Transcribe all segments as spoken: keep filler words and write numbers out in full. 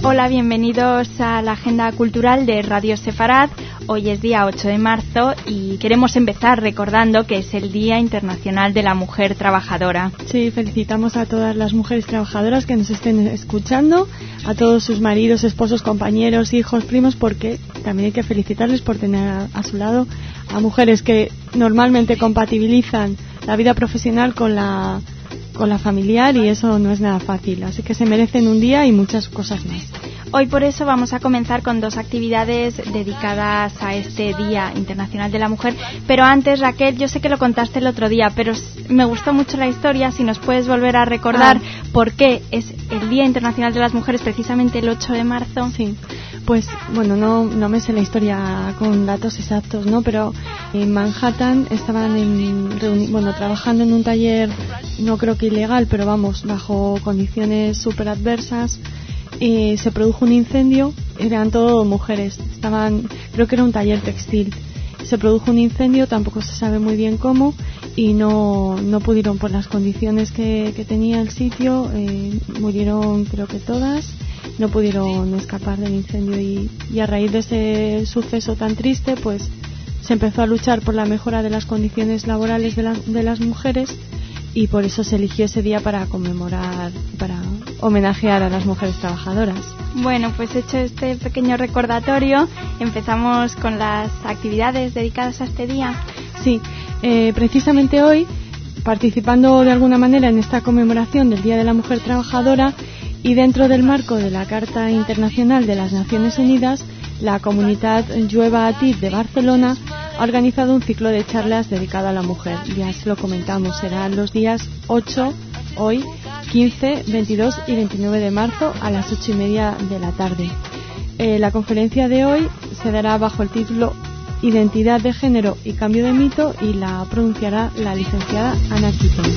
Hola, bienvenidos a la Agenda Cultural de Radio Sefarad. Hoy es día ocho de marzo y queremos empezar recordando que es el Día Internacional de la Mujer Trabajadora. Sí, felicitamos a todas las mujeres trabajadoras que nos estén escuchando, a todos sus maridos, esposos, compañeros, hijos, primos, porque también hay que felicitarles por tener a, a su lado a mujeres que normalmente compatibilizan la vida profesional con la con la familiar, y eso no es nada fácil, así que se merecen un día y muchas cosas más. Hoy por eso vamos a comenzar con dos actividades dedicadas a este Día Internacional de la Mujer, pero antes, Raquel, yo sé que lo contaste el otro día, pero me gustó mucho la historia, si nos puedes volver a recordar ah. por qué es el Día Internacional de las Mujeres precisamente el ocho de marzo. Sí, pues bueno, no, no me sé la historia con datos exactos, ¿no? Pero en Manhattan estaban en reuni- bueno, trabajando en un taller, no creo que ilegal, pero vamos, bajo condiciones súper adversas. Y se produjo un incendio, eran todo mujeres, estaban, creo que era un taller textil. Se produjo un incendio, tampoco se sabe muy bien cómo, y no, no pudieron, por las condiciones que, que tenía el sitio, eh, murieron creo que todas, no pudieron escapar del incendio, y, y a raíz de ese suceso tan triste, pues se empezó a luchar por la mejora de las condiciones laborales de, la, de las mujeres, y por eso se eligió ese día para conmemorar, para homenajear a las mujeres trabajadoras. Bueno, pues hecho este pequeño recordatorio, empezamos con las actividades dedicadas a este día. Sí, eh, precisamente hoy, participando de alguna manera en esta conmemoración del Día de la Mujer Trabajadora y dentro del marco de la Carta Internacional de las Naciones Unidas, la comunidad Llueva a Ti de Barcelona ha organizado un ciclo de charlas dedicado a la mujer. Ya se lo comentamos, serán los días ocho, hoy, quince, veintidós y veintinueve de marzo a las ocho y media de la tarde. Eh, la conferencia de hoy se dará bajo el título Identidad de Género y Cambio de Mito, y la pronunciará la licenciada Ana Quiten.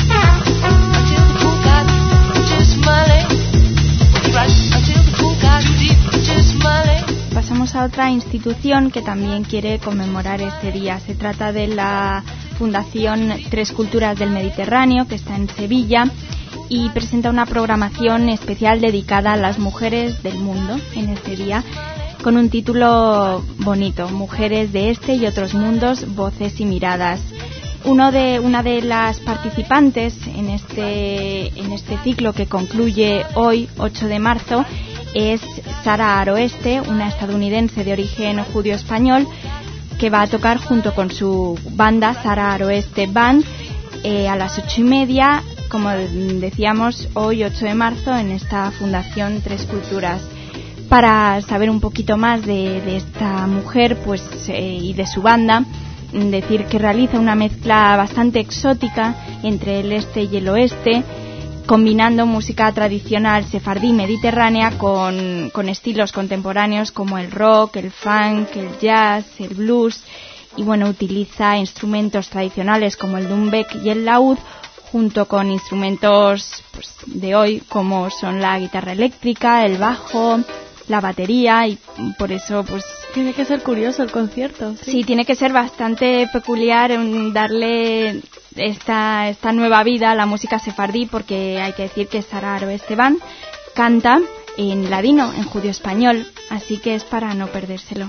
Pasamos a otra institución que también quiere conmemorar este día. Se trata de la Fundación Tres Culturas del Mediterráneo, que está en Sevilla, y presenta una programación especial dedicada a las mujeres del mundo en este día, con un título bonito: Mujeres de este y otros mundos, voces y miradas. Uno de, una de las participantes en este, en este ciclo, que concluye hoy, ocho de marzo, es Sara Aroeste, una estadounidense de origen judío-español, que va a tocar junto con su banda Sara Aroeste Band eh, a las ocho y media, como decíamos, hoy ocho de marzo, en esta Fundación Tres Culturas. Para saber un poquito más de, de esta mujer, pues eh, y de su banda, decir que realiza una mezcla bastante exótica entre el este y el oeste, combinando música tradicional sefardí mediterránea con, con estilos contemporáneos como el rock, el funk, el jazz, el blues, y bueno, utiliza instrumentos tradicionales como el doumbek y el laúd, junto con instrumentos pues, de hoy, como son la guitarra eléctrica, el bajo, la batería, y por eso pues tiene que ser curioso el concierto. Sí, sí, tiene que ser bastante peculiar darle esta esta nueva vida a la música sefardí, porque hay que decir que Sara Aroeste Band canta en ladino, en judío español, así que es para no perdérselo.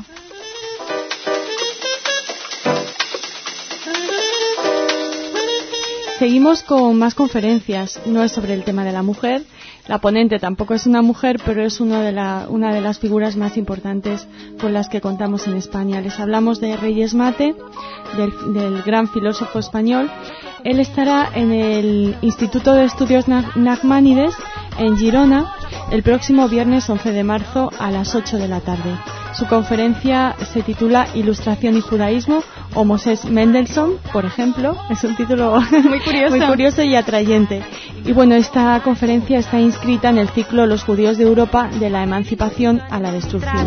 Seguimos con más conferencias. No es sobre el tema de la mujer, la ponente tampoco es una mujer, pero es una de, la, una de las figuras más importantes con las que contamos en España. Les hablamos de Reyes Mate, del, del gran filósofo español. Él estará en el Instituto de Estudios Nachmanides en Girona el próximo viernes once de marzo a las ocho de la tarde. Su conferencia se titula Ilustración y Judaísmo, o Moses Mendelssohn, por ejemplo. Es un título muy curioso. muy curioso y atrayente. Y bueno, esta conferencia está inscrita en el ciclo Los judíos de Europa, de la emancipación a la destrucción.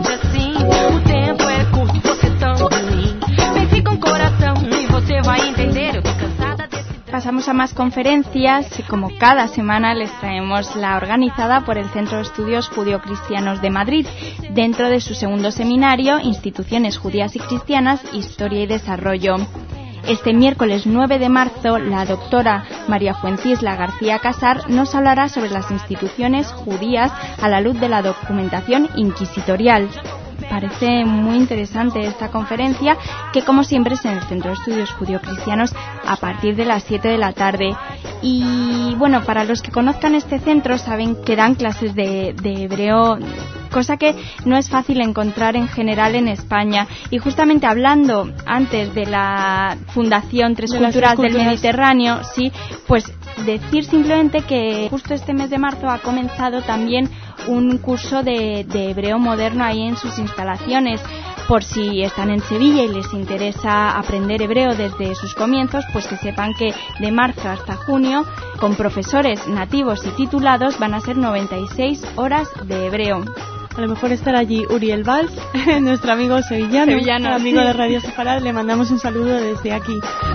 Pasamos a más conferencias. Como cada semana les traemos la organizada por el Centro de Estudios Judío-Cristianos de Madrid, dentro de su segundo seminario, Instituciones Judías y Cristianas, Historia y Desarrollo. Este miércoles nueve de marzo, la doctora María Fuencisla García Casar nos hablará sobre las instituciones judías a la luz de la documentación inquisitorial. Parece muy interesante esta conferencia, que como siempre es en el Centro de Estudios Judío-Cristianos a partir de las siete de la tarde. Y bueno, para los que conozcan este centro saben que dan clases de, de hebreo, cosa que no es fácil encontrar en general en España. Y justamente hablando antes de la Fundación Tres de Culturas del Mediterráneo, sí, pues decir simplemente que justo este mes de marzo ha comenzado también un curso de, de hebreo moderno ahí en sus instalaciones. Por si están en Sevilla y les interesa aprender hebreo desde sus comienzos, pues que sepan que de marzo hasta junio, con profesores nativos y titulados, van a ser noventa y seis horas de hebreo. A lo mejor estará allí Uriel Valls, nuestro amigo sevillano, sevillano amigo sí. de Radio Sefarad. Le mandamos un saludo desde aquí.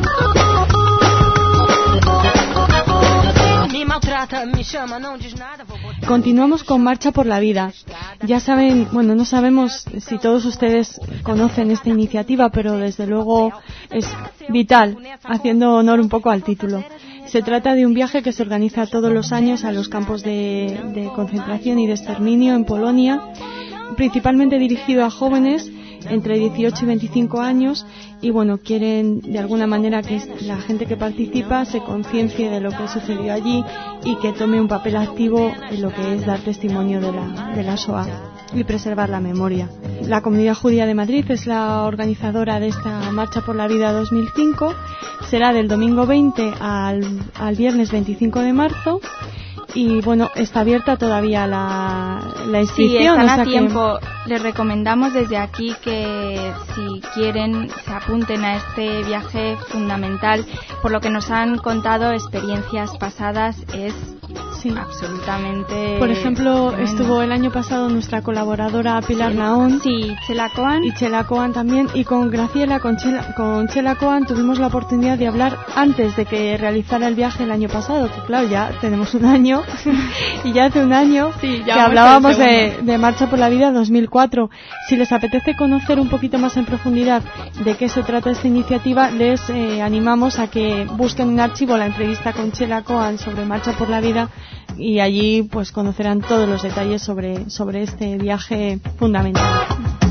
Continuamos con Marcha por la Vida. Ya saben, bueno, no sabemos si todos ustedes conocen esta iniciativa, pero desde luego es vital, haciendo honor un poco al título. Se trata de un viaje que se organiza todos los años a los campos de, de concentración y de exterminio en Polonia, principalmente dirigido a jóvenes entre dieciocho y veinticinco años, y bueno, quieren de alguna manera que la gente que participa se conciencie de lo que sucedió allí y que tome un papel activo en lo que es dar testimonio de la, de la Shoah y preservar la memoria. La Comunidad Judía de Madrid es la organizadora de esta Marcha por la Vida dos mil cinco. Será del domingo veinte al, al viernes veinticinco de marzo. Y bueno, está abierta todavía la, la inscripción. Sí, están o sea a tiempo. Que... Les recomendamos desde aquí que si quieren se apunten a este viaje fundamental. Por lo que nos han contado experiencias pasadas, es sí. absolutamente... Por ejemplo, tremendo. Estuvo el año pasado nuestra colaboradora Pilar sí. Naón. Sí, Chela Cohen. Y Chela Cohen también. Y con Graciela, con Chela, con Chela Cohen tuvimos la oportunidad de hablar antes de que realizara el viaje el año pasado. Que claro, ya tenemos un año. Y ya hace un año sí, que hablábamos de, de Marcha por la Vida dos mil cuatro. Si les apetece conocer un poquito más en profundidad de qué se trata esta iniciativa, les eh, animamos a que busquen en archivo la entrevista con Chela Cohen sobre Marcha por la Vida, y allí pues conocerán todos los detalles sobre, sobre este viaje fundamental.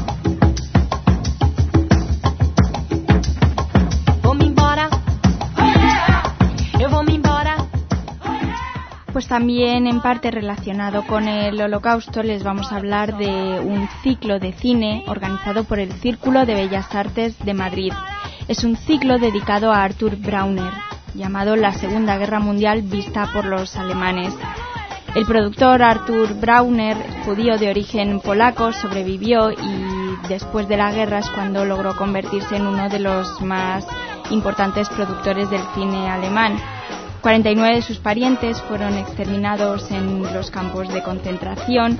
Pues también en parte relacionado con el Holocausto les vamos a hablar de un ciclo de cine organizado por el Círculo de Bellas Artes de Madrid. Es un ciclo dedicado a Arthur Brauner, llamado La Segunda Guerra Mundial vista por los alemanes. El productor Arthur Brauner, judío de origen polaco, sobrevivió y después de la guerra es cuando logró convertirse en uno de los más importantes productores del cine alemán. cuarenta y nueve de sus parientes fueron exterminados en los campos de concentración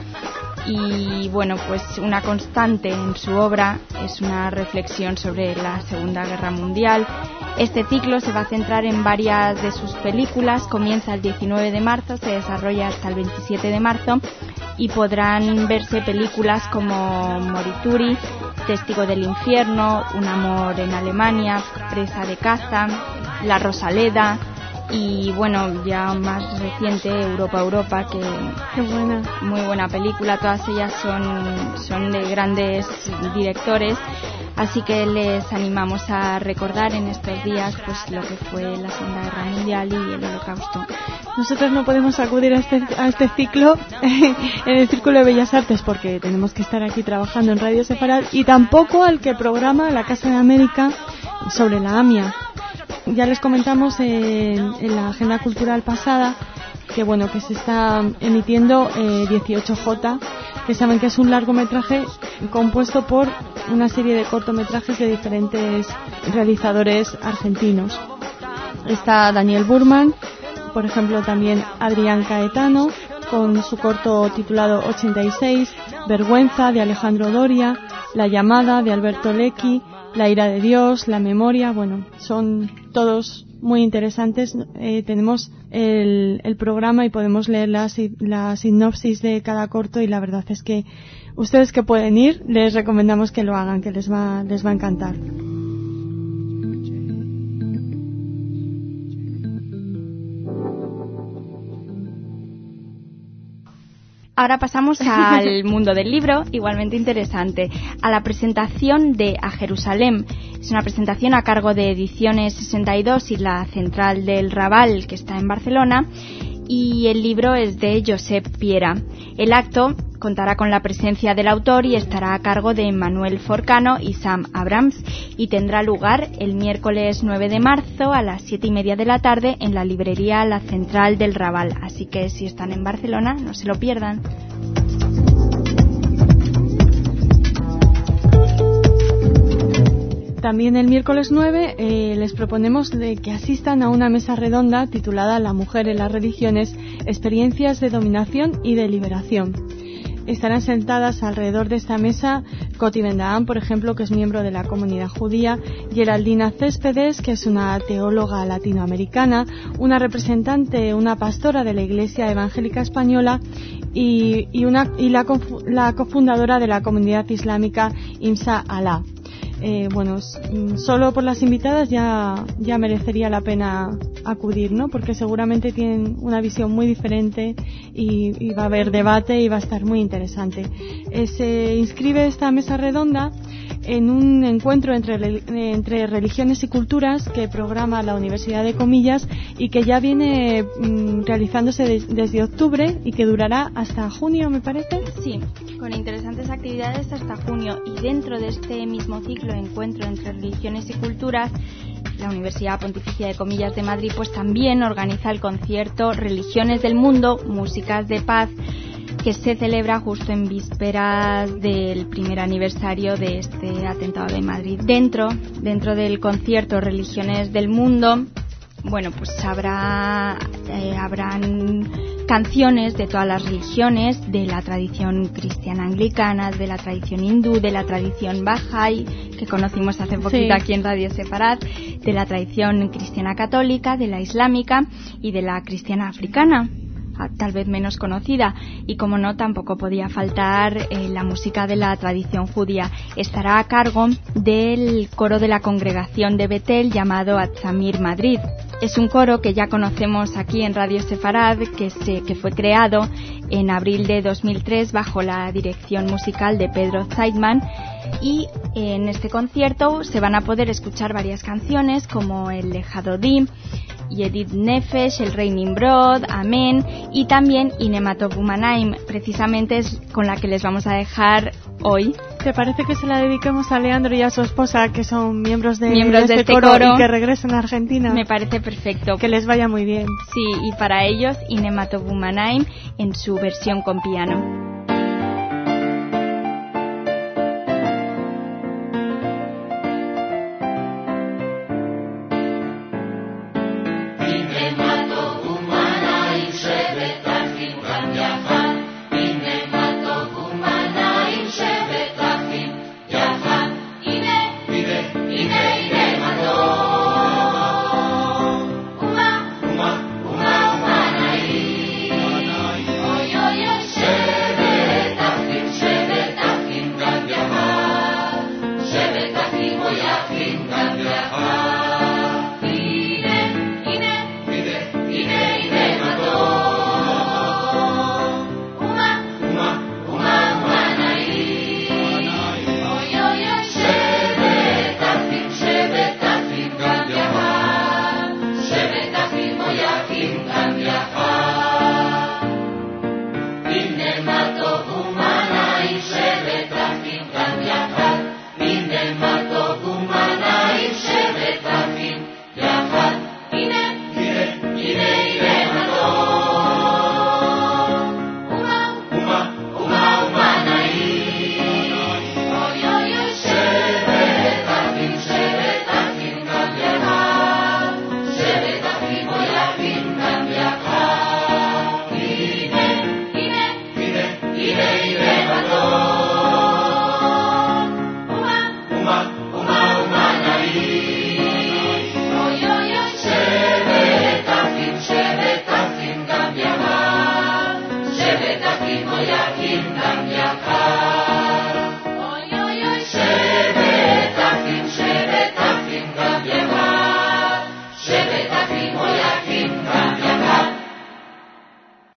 y bueno, pues una constante en su obra es una reflexión sobre la Segunda Guerra Mundial. Este ciclo se va a centrar en varias de sus películas, comienza el diecinueve de marzo, se desarrolla hasta el veintisiete de marzo y podrán verse películas como Morituri, Testigo del Infierno, Un amor en Alemania, Presa de caza, La Rosaleda, y bueno, ya más reciente Europa Europa, que qué buena, muy buena película. Todas ellas son son de grandes directores, así que les animamos a recordar en estos días pues lo que fue la Segunda Guerra Mundial y el Holocausto. Nosotros no podemos acudir a este a este ciclo en el Círculo de Bellas Artes porque tenemos que estar aquí trabajando en Radio Sefarad, y tampoco al que programa la Casa de América sobre la A M I A. Ya les comentamos en, en la agenda cultural pasada que bueno, que se está emitiendo eh, dieciocho J, que saben que es un largometraje compuesto por una serie de cortometrajes de diferentes realizadores argentinos. Está Daniel Burman, por ejemplo también Adrián Caetano con su corto titulado ochenta y seis, Vergüenza de Alejandro Doria, La llamada de Alberto Lecchi, La ira de Dios, La memoria. Bueno, son todos muy interesantes. Eh, tenemos el, el programa y podemos leer la, la sinopsis de cada corto, y la verdad es que ustedes que pueden ir, les recomendamos que lo hagan, que les va, les va a encantar. ahora pasamos al mundo del libro, igualmente interesante, a la presentación de A Jerusalén. Es una presentación a cargo de Ediciones sesenta y dos y la Central del Raval, que está en Barcelona, y el libro es de Josep Piera. El acto contará con la presencia del autor y estará a cargo de Manuel Forcano y Sam Abrams, y tendrá lugar el miércoles nueve de marzo a las siete y media de la tarde en la librería La Central del Raval. Así que si están en Barcelona, no se lo pierdan. También el miércoles nueve eh, les proponemos de que asistan a una mesa redonda titulada La mujer en las religiones, experiencias de dominación y de liberación. Estarán sentadas alrededor de esta mesa Coti Bendahan, por ejemplo, que es miembro de la comunidad judía, Geraldina Céspedes, que es una teóloga latinoamericana, una representante, una pastora de la Iglesia Evangélica Española y, y, una, y la, la cofundadora de la comunidad islámica Imsa Alá. Eh, bueno, solo por las invitadas ya, ya merecería la pena acudir, ¿no? Porque seguramente tienen una visión muy diferente y, y va a haber debate y va a estar muy interesante. Eh, se inscribe esta mesa redonda en un encuentro entre, entre religiones y culturas que programa la Universidad de Comillas y que ya viene mm, realizándose de, desde octubre y que durará hasta junio, me parece. Sí, con interesantes actividades hasta junio, y dentro de este mismo ciclo de encuentro entre religiones y culturas, la Universidad Pontificia de Comillas de Madrid pues también organiza el concierto Religiones del Mundo, Músicas de Paz, que se celebra justo en vísperas del primer aniversario de este atentado de Madrid. Dentro, dentro del concierto Religiones del Mundo, bueno, pues habrá, eh, habrán canciones de todas las religiones, de la tradición cristiana anglicana, de la tradición hindú, de la tradición Bahá'í, que conocimos hace poquito sí. aquí en Radio Sefarad, de la tradición cristiana católica, de la islámica y de la cristiana africana, tal vez menos conocida, y como no, tampoco podía faltar eh, la música de la tradición judía. Estará a cargo del coro de la congregación de Betel llamado Atzamir Madrid. Es un coro que ya conocemos aquí en Radio Sefarad, que, se, que fue creado en abril de dos mil tres bajo la dirección musical de Pedro Zeidman, y en este concierto se van a poder escuchar varias canciones como el Lejadodim, Yedid Nefesh, el Rey Nimrod, Amén, y también Inematov Umanaim, precisamente es con la que les vamos a dejar hoy. ¿Te parece que se la dediquemos a Leandro y a su esposa, que son miembros de, miembros de este, de este coro, coro y que regresen a Argentina? Me parece perfecto. Que les vaya muy bien. Sí, y para ellos Inematov Umanaim en su versión con piano.